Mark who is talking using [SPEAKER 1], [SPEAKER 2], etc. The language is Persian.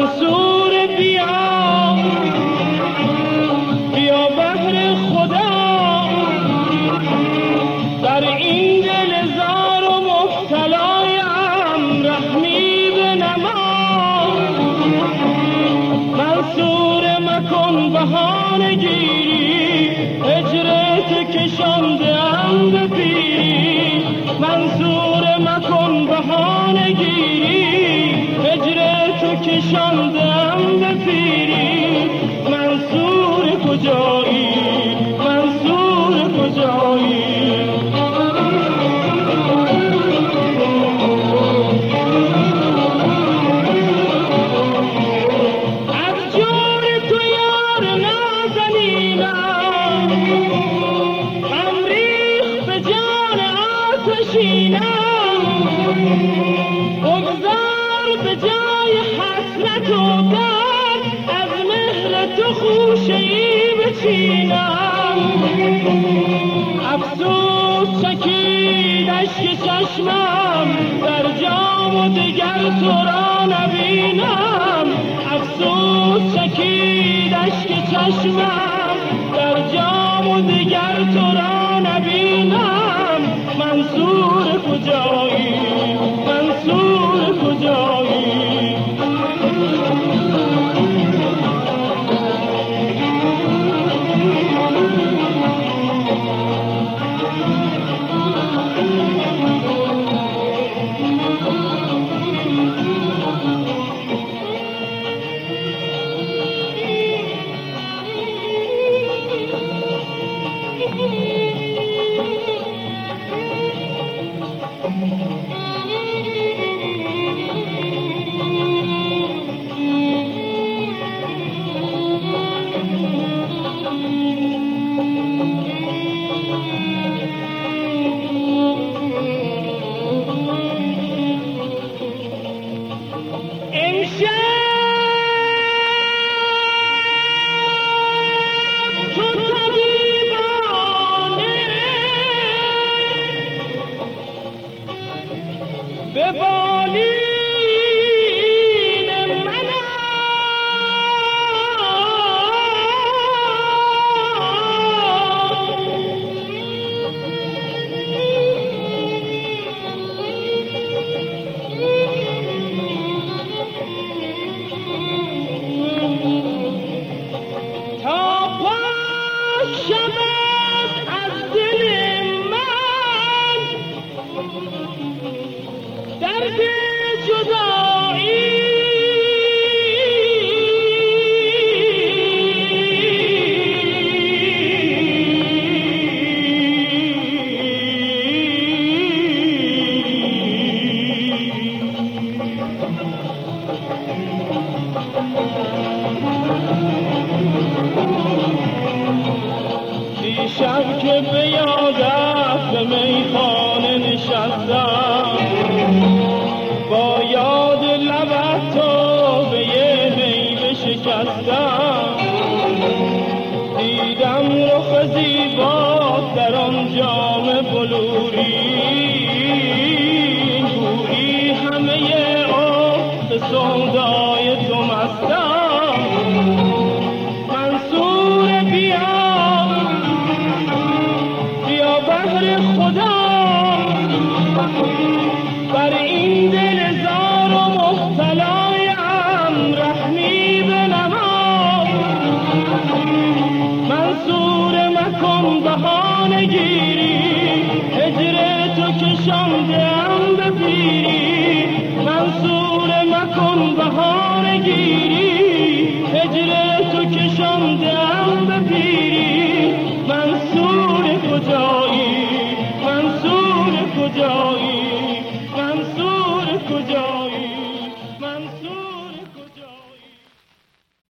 [SPEAKER 1] منصور بیا بیا بهر خدا در این دل زار و مبتلایم رحمی بنما منصور مکن بهانه گیری هجرت کشاندم به پیری منصور مکن بهانه گیری هجرت کشاندم به پیری منصور کجایی منصور کجایی از جور تو یار نازنینم هم ریخت به جان آتشینم بگذار به جای حسرت و درد از مهر تو خوشه ای بچینم افسوس چکید اشک چشمم در جام و دگر تو را نبینم افسوس چکید اشک چشمم در جام و دگر تو را نبینم منصور کجایی منصور کجایی به بالین تا پاک شود از دل من درد جدایی دیشب که به یادت به میخانه نشستم با یاد لبت تو به یه می بشکستم دیدم رخ زیبات در آن جام بلوری گویی همه عشق سودای تو مستم منصور بیا بیا بهر خدا بر این دل زار و مبتلایم رحمی بنما منصور مکن بهانه گیری هجرت کشاندم به پیری منصور مکن بهانه گیری هجرت کشاندم به پیری منصور کجایی منصور کجایی